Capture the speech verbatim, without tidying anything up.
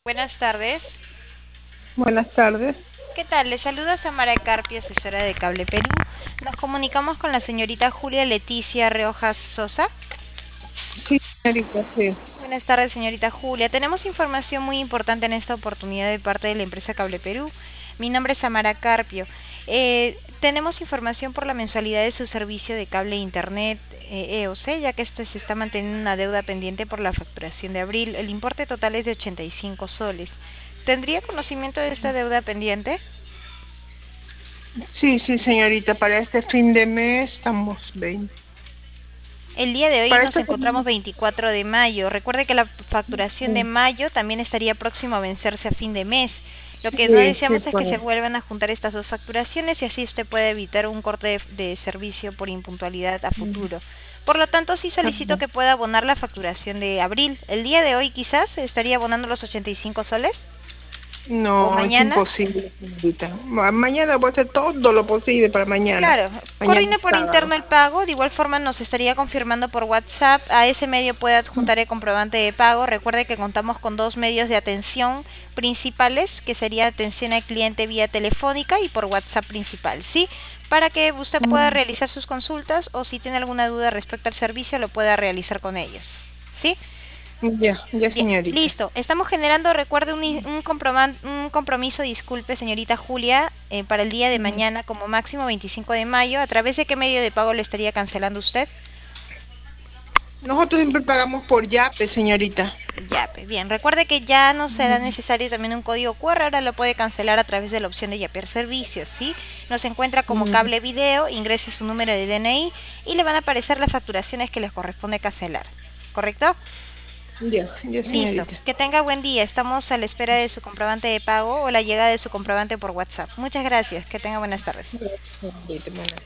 Buenas tardes. Buenas tardes. ¿Qué tal? Les saluda Samara Carpio, asesora de Cable Perú. Nos comunicamos con la señorita Julia Leticia Riojas Sosa. Sí, señorita, sí. Buenas tardes, señorita Julia. Tenemos información muy importante en esta oportunidad de parte de la empresa Cable Perú. Mi nombre es Samara Carpio. Eh, tenemos información por la mensualidad de su servicio de cable e internet eh, E O C, ya que este se está manteniendo una deuda pendiente por la facturación de abril. El importe total es de ochenta y cinco soles. ¿Tendría conocimiento de esta deuda pendiente? Sí, sí, señorita, para este fin de mes estamos veinte. El día de hoy Para nos esta encontramos semana. veinticuatro de mayo. Recuerde que la facturación de mayo también estaría próximo a vencerse a fin de mes. Lo que no Sí, sí, deseamos es que se pues. vuelvan a juntar estas dos facturaciones y así usted puede evitar un corte de, de servicio por impuntualidad a futuro. Por lo tanto, sí solicito que pueda abonar la facturación de abril. El día de hoy quizás estaría abonando los ochenta y cinco soles. ¿O No, es mañana? imposible, señorita. Ma- Mañana voy a hacer todo lo posible para mañana. Claro, Mañana coordine es por sábado. interno el pago, de igual forma nos estaría confirmando por WhatsApp, a ese medio puede adjuntar el comprobante de pago, recuerde que contamos con dos medios de atención principales, que sería atención al cliente vía telefónica y por WhatsApp principal, ¿sí? Para que usted pueda realizar sus consultas o si tiene alguna duda respecto al servicio lo pueda realizar con ellos, ¿sí? Ya, ya, Bien, señorita. listo. Estamos generando, recuerde, un, i- un, comproban- un compromiso, disculpe, señorita Julia, eh, para el día de mañana, como máximo veinticinco de mayo. ¿A través de qué medio de pago le estaría cancelando usted? Nosotros siempre pagamos por Yape, señorita. Yape. Bien, recuerde que ya no será necesario también un código Q R, ahora lo puede cancelar a través de la opción de Yaper Servicios, ¿sí? Nos encuentra como Mm. cable video, ingrese su número de D N I y le van a aparecer las facturaciones que les corresponde cancelar. ¿Correcto? Ya, ya, Listo. señorita. Que tenga buen día. Estamos a la espera de su comprobante de pago o la llegada de su comprobante por WhatsApp. Muchas gracias. Que tenga buenas tardes. Gracias, señorita. Buenas